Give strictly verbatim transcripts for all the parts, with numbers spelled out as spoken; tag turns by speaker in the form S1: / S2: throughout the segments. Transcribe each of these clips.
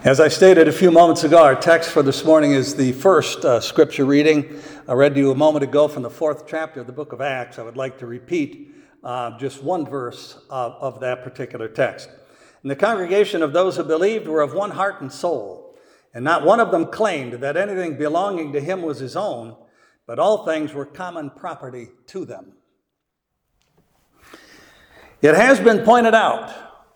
S1: As I stated a few moments ago, our text for this morning is the first uh, scripture reading. I read to you a moment ago from the fourth chapter of the book of Acts. I would like to repeat uh, just one verse of, of that particular text. And the congregation of those who believed were of one heart and soul, and not one of them claimed that anything belonging to him was his own, but all things were common property to them. It has been pointed out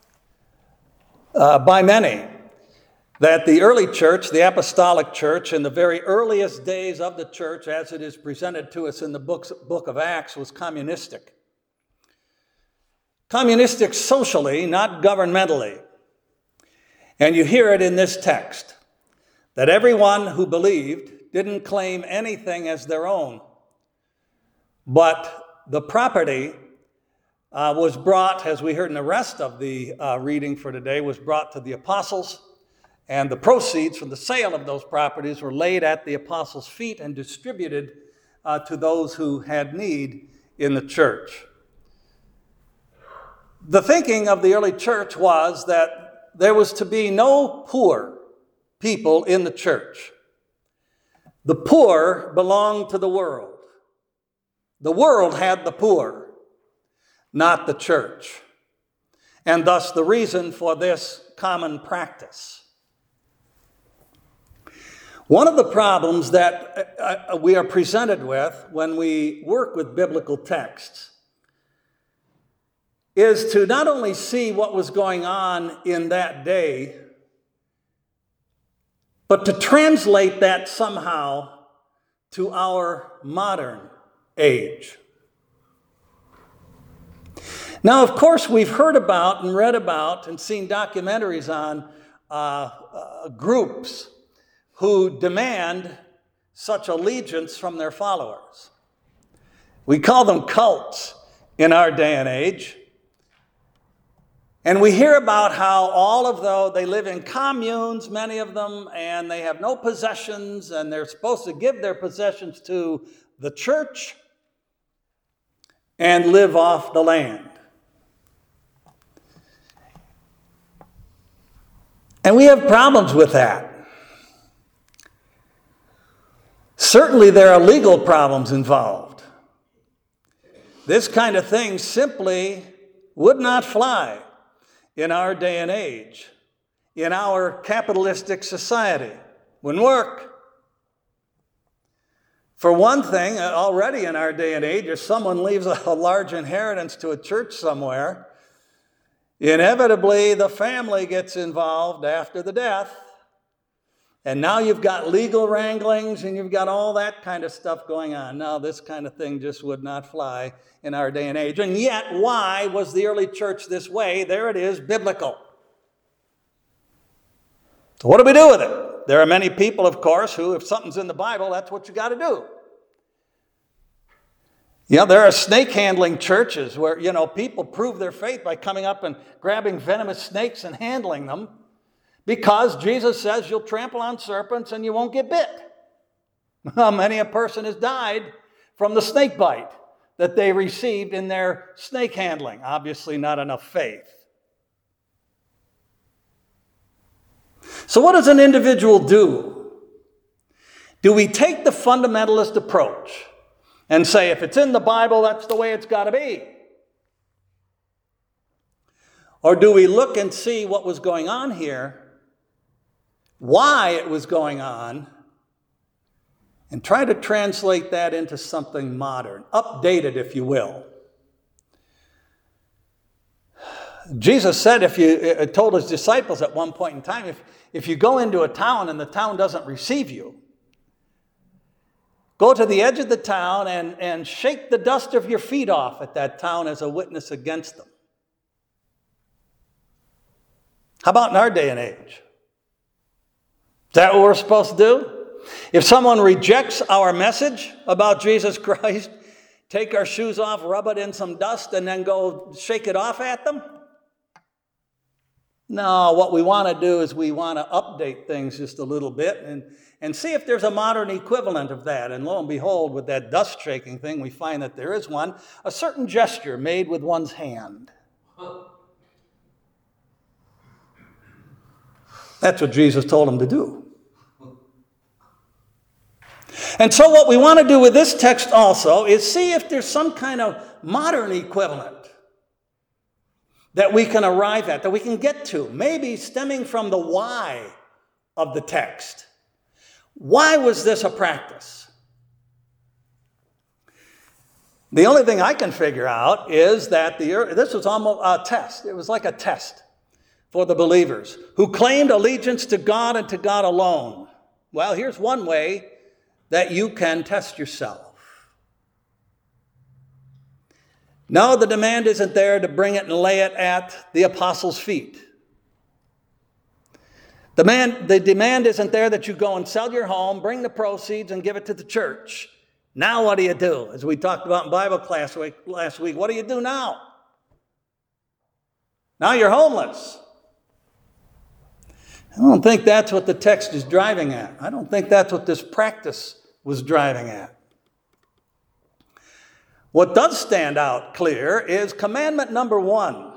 S1: uh, by many that the early church, the apostolic church, in the very earliest days of the church, as it is presented to us in the books, book of Acts, was communistic. Communistic socially, not governmentally. And you hear it in this text, that everyone who believed didn't claim anything as their own, but the property uh, was brought, as we heard in the rest of the uh, reading for today, was brought to the apostles. And the proceeds from the sale of those properties were laid at the apostles' feet and distributed uh, to those who had need in the church. The thinking of the early church was that there was to be no poor people in the church. The poor belonged to the world. The world had the poor, not the church. And thus the reason for this common practice. One of the problems that we are presented with when we work with biblical texts is to not only see what was going on in that day, but to translate that somehow to our modern age. Now, of course, we've heard about and read about and seen documentaries on uh, uh, groups who demand such allegiance from their followers. We call them cults in our day and age. And we hear about how all of those, they live in communes, many of them, and they have no possessions, and they're supposed to give their possessions to the church and live off the land. And we have problems with that. Certainly there are legal problems involved. This kind of thing simply would not fly in our day and age, in our capitalistic society. Wouldn't work. For one thing, already in our day and age, if someone leaves a large inheritance to a church somewhere, inevitably the family gets involved after the death. And now you've got legal wranglings and you've got all that kind of stuff going on. Now, this kind of thing just would not fly in our day and age. And yet, why was the early church this way? There it is, biblical. So what do we do with it? There are many people, of course, who, if something's in the Bible, that's what you got to do. You know, there are snake handling churches where, you know, people prove their faith by coming up and grabbing venomous snakes and handling them. Because Jesus says you'll trample on serpents and you won't get bit. Well, many a person has died from the snake bite that they received in their snake handling. Obviously not enough faith. So what does an individual do? Do we take the fundamentalist approach and say, if it's in the Bible, that's the way it's got to be? Or do we look and see what was going on here, why it was going on, and try to translate that into something modern, updated, if you will? Jesus said, if you uh, told his disciples at one point in time, if, if you go into a town and the town doesn't receive you, go to the edge of the town and, and shake the dust of your feet off at that town as a witness against them. How about in our day and age? Is that what we're supposed to do? If someone rejects our message about Jesus Christ, take our shoes off, rub it in some dust, and then go shake it off at them? No, what we want to do is we want to update things just a little bit and, and see if there's a modern equivalent of that. And lo and behold, with that dust shaking thing, we find that there is one, a certain gesture made with one's hand. That's what Jesus told them to do. And so what we want to do with this text also is see if there's some kind of modern equivalent that we can arrive at, that we can get to, maybe stemming from the why of the text. Why was this a practice? The only thing I can figure out is that the this was almost a test. It was like a test for the believers who claimed allegiance to God and to God alone. Well, here's one way that you can test yourself. No, the demand isn't there to bring it and lay it at the apostles' feet. The, man, the demand isn't there that you go and sell your home, bring the proceeds, and give it to the church. Now what do you do? As we talked about in Bible class week, last week, what do you do now? Now you're homeless. I don't think that's what the text is driving at. I don't think that's what this practice was driving at. What does stand out clear is commandment number one,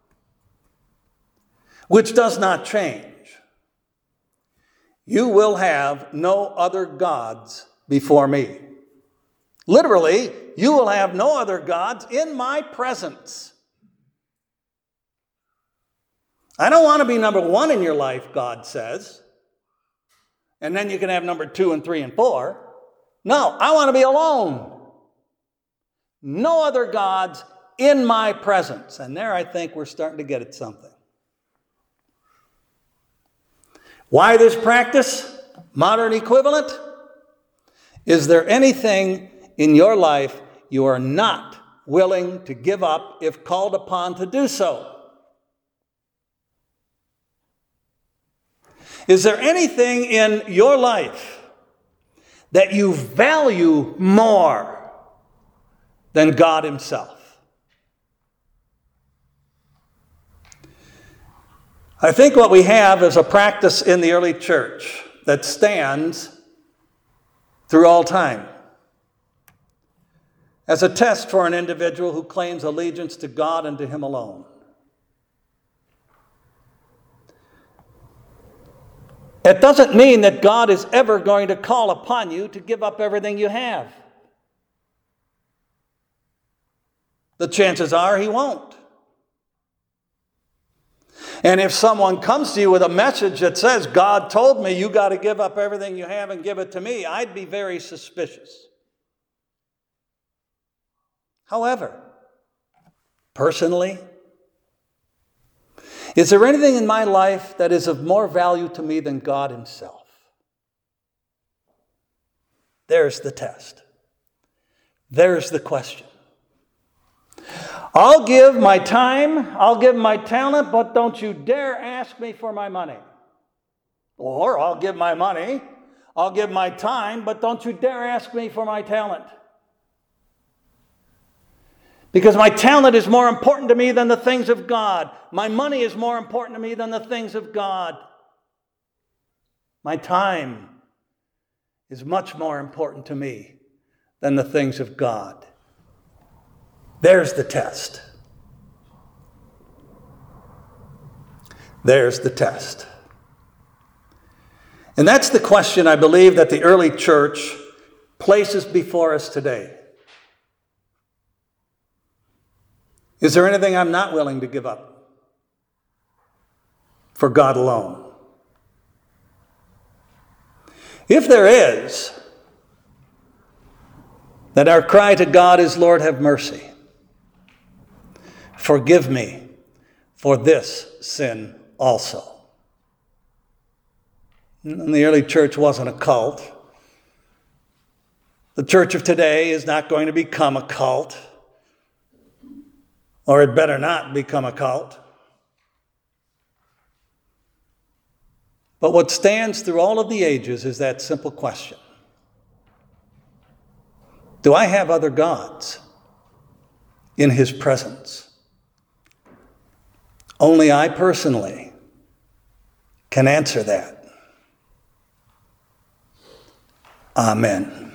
S1: which does not change. You will have no other gods before me. Literally, you will have no other gods in my presence. I don't want to be number one in your life, God says. And then you can have number two and three and four. No, I want to be alone. No other gods in my presence. And there I think we're starting to get at something. Why this practice? Modern equivalent? Is there anything in your life you are not willing to give up if called upon to do so? Is there anything in your life that you value more than God himself? I think what we have is a practice in the early church that stands through all time as a test for an individual who claims allegiance to God and to him alone. It doesn't mean that God is ever going to call upon you to give up everything you have. The chances are he won't. And if someone comes to you with a message that says, God told me you got to give up everything you have and give it to me, I'd be very suspicious. However, personally, is there anything in my life that is of more value to me than God himself? There's the test. There's the question. I'll give my time, I'll give my talent, but don't you dare ask me for my money. Or I'll give my money, I'll give my time, but don't you dare ask me for my talent. Because my talent is more important to me than the things of God. My money is more important to me than the things of God. My time is much more important to me than the things of God. There's the test. There's the test. And that's the question I believe that the early church places before us today. Is there anything I'm not willing to give up for God alone? If there is, then our cry to God is, Lord, have mercy. Forgive me for this sin also. And the early church wasn't a cult. The church of today is not going to become a cult. Or it better not become a cult. But what stands through all of the ages is that simple question. Do I have other gods in his presence? Only I personally can answer that. Amen.